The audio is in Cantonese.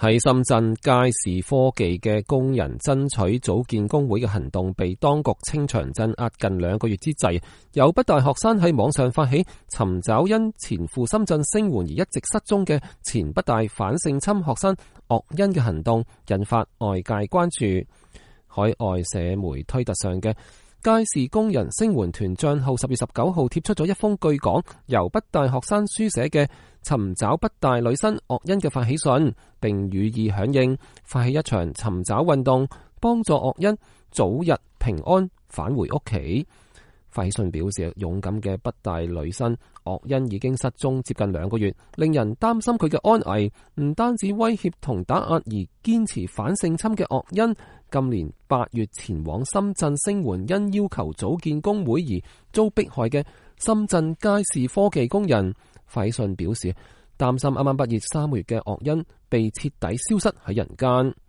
喺深圳佳士科技嘅工人爭取組建工會嘅行動被當局清場鎮壓近2個月之際，有北大學生喺網上發起尋找因前赴深圳聲援而一直失蹤嘅前北大反性侵學生岳恩嘅行動，引發外界關注。海外社媒推特上嘅佳士工人聲援團賬號10月19號貼出咗一封據講由北大學生書寫嘅尋找北大女生岳恩嘅發起信，並予以響應，發起一場尋找運動，幫助岳恩早日平安返回屋企。發起信表示，勇敢嘅北大女生岳恩已經失蹤接近2個月，令人擔心佢嘅安危。唔單止威脅同打壓而堅持反性侵嘅岳恩，今年8月前往深圳聲援因要求組建工會而遭迫害嘅深圳佳士科技工人。發起信表示，擔心啱啱畢業3個月嘅岳恩被徹底消失喺人間。